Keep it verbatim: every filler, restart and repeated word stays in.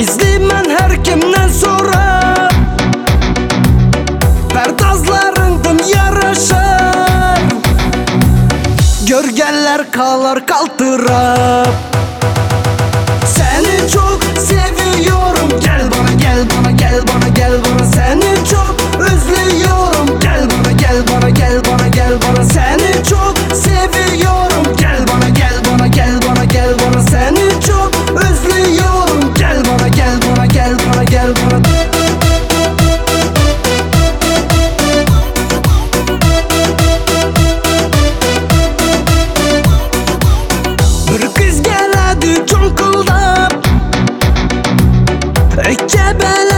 İzleymen her kimden sonra perdazlarındım yarışır. Görgeller kalar kaltırıp seni çok seviyorum. Gel bana, gel bana, gel bana, gel bana. Seni çok özlüyorum. Gel bana, gel bana, gel bana, gel bana. Seni çok seviyorum. Gel bana, gel bana, gel bana, gel bana. Seni çok özlüyorum. Gel bana, gel bana, gel bana, gel bana. Bir kız geledi çonkıldap, İki bel